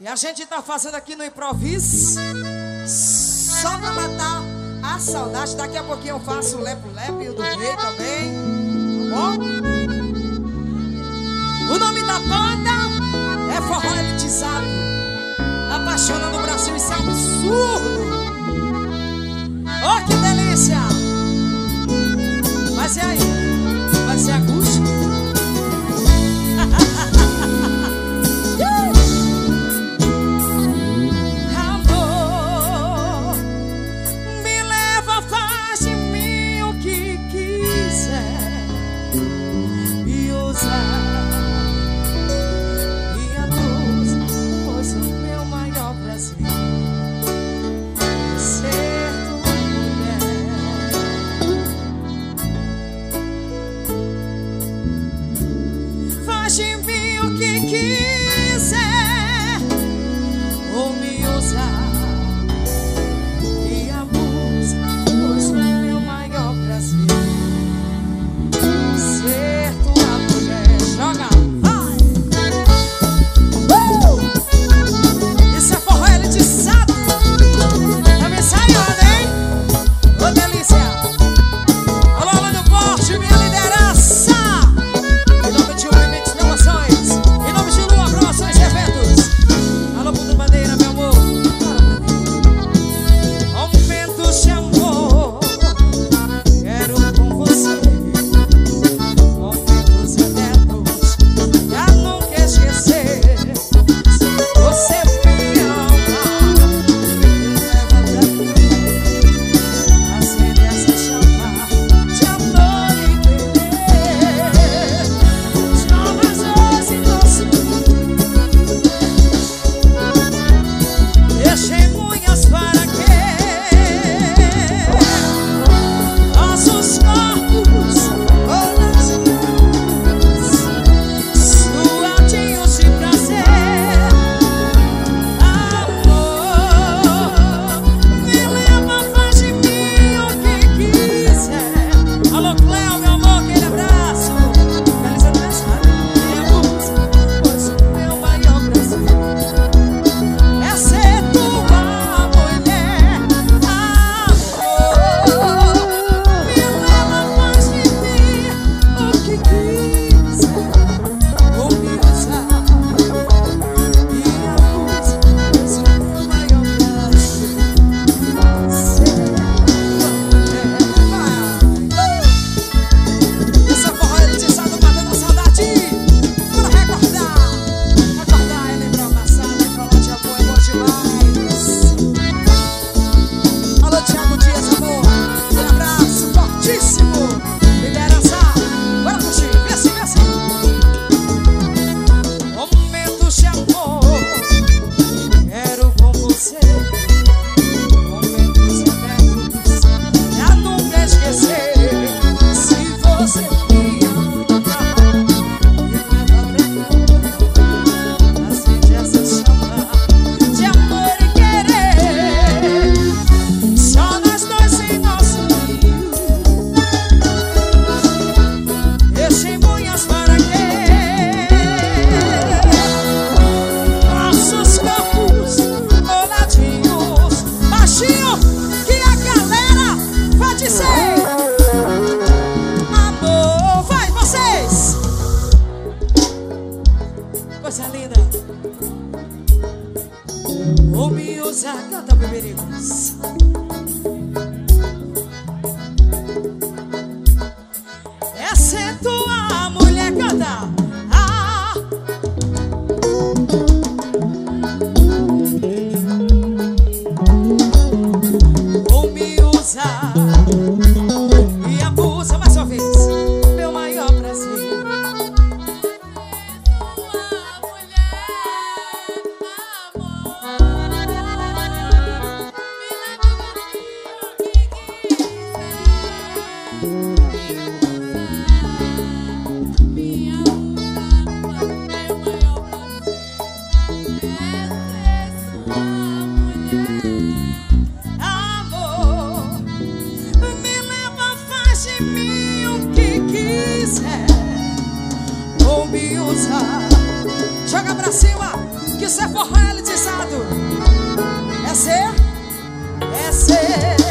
E a gente tá fazendo aqui no improviso, só pra matar a saudade. Daqui a pouquinho eu faço o lepo-lepo e o do rei também, tá bom? O nome da banda é Forró Elitizado. Apaixonando o Brasil, isso é um absurdo. Oh, que delícia! Mas e aí? Vai ser acústico? Amor, me leva, faz de mim o que quiser e usar minha luz, pois o meu maior prazer é ser tua mulher. Faz de mim o que quiser ou me usar e abusa, pois o meu maior prazer é ser tua mulher. Joga, vai! Isso é forró elitizado. Tá me ensaiando, hein? Ô delícia! Alô, alô no porte, minha liderança! Em nome de Remix Promoções, em nome de Lua Promoções e Eventos. Alô, Puta Bandeira, meu amor. Momentos de amor, quero com você. Momentos eternos, pra nunca esquecer. Se você me ama, me leva pra mim. Acende essa chama de amor e querer. Só nós dois e nosso. Testemunhas para quê? Nossos corpos coladinhos, suadinhos de prazer. Amor, me leva, faz de mim o que quiser. Alô, Cléo, meu amor, aquele abraço. Feliz aniversário, minha musa, pois o meu maior prazer é ser tua mulher. Amor, me leva, faz de mim o que quiser ou me usar e abusa, pois o meu maior prazer é ser tua mulher. Essa forró elitizada matando a saudade. Bora recordar, recordar e lembrar o passado. Falar de amor é bom demais. Alô, Thiago Dias, amor. Um abraço fortíssimo. Liderança, bora curtir. Vem assim, vem assim. Momentos de amor, quero com você. Momentos eternos, pra nunca esquecer. Se você me ama, me leva pra cá. Acende essa chama de amor e querer. Só nós dois em nosso rio. Testemunhas para quê? Nossos corpos coladinhos, baixinho, que a galera vai dizer. Amor, vai vocês! Coisa linda. Ou me usar, canta, bebericos. Essa é tua mulher, canta. Ah, ou me usar e abusa mais uma vez. Meu maior prazer. Tua mulher, amor. realizado. É ser